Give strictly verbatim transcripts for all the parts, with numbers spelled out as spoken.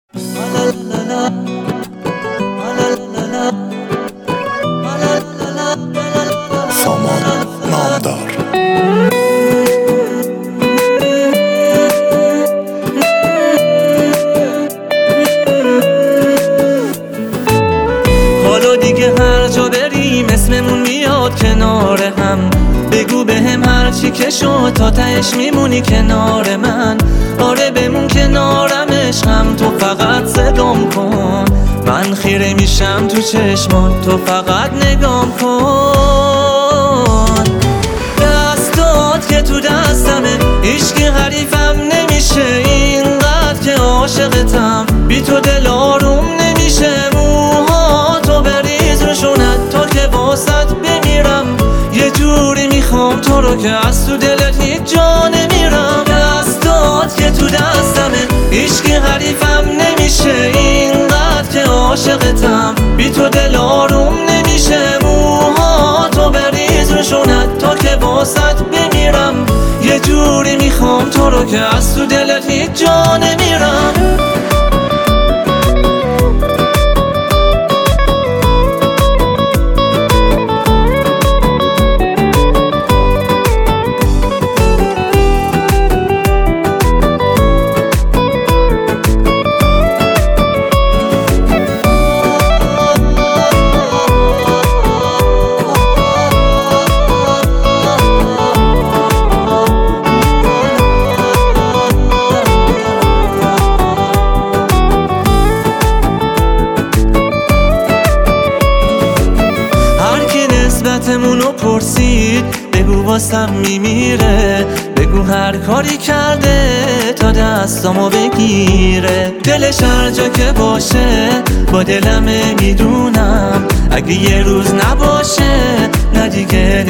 سامان نامدار. حالا دیگه هر جا بریم اسممون میاد کنار هم. بگو به هم هر چی که شد تا تهش میمونی کنار من. آره بمون کنارم عشقم، تو فقط صدام کن. من خیره میشم تو چشمات، تو فقط نگام کن. دستات که تو دستمه، هیچکی حریفم نمیشه. اینقدر که عاشقتم، بی تو دل آروم نمیشه. موهاتو بریز روشونت تا که واسط بمیرم. یه جوری میخوام تو رو که از تو دلت هیچ جا نمیرم. دستات که تو دستمه، هیچکی حریفم نمیشه. اینقدر که عاشقتم، بی تو دل آروم نمیشه. موهاتو بریز روشونت تا که واسط بمیرم. یه جوری میخوام تو رو که از تو دلت هیچ جا نمیرم. نسبتمونو پرسید، بگو واسم میمیره. بگو هر کاری کرده تا دستامو بگیره. دلش هر جا که باشه با دلمه میدونم. اگه یه روز نباشه نه دیگه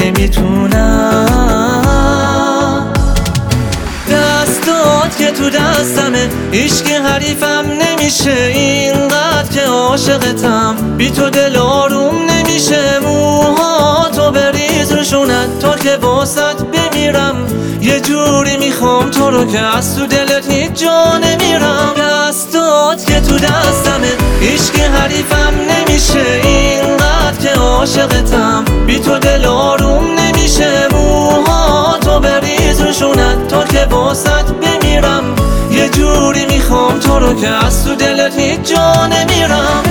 نمیتونم. دستات که تو دستمه، هیچکی حریفم نمیشه. اینقدر که عاشقتم، بی تو دل آروم نمیشه. موهاتو بریز روشونت تا که واسط بمیرم. یه جوری میخوام تو رو که از تو دلت هیچ جا نمیرم. دستات که تو دستمه، هیچکی حریفم نمیشه. اینقدر که عاشقتم، بی تو دل آروم نمیشه. موهاتو بریز روشونت تا که واسط بمیرم. یه جوری میخوام تو رو که از تو دلت هیچ جا نمیرم.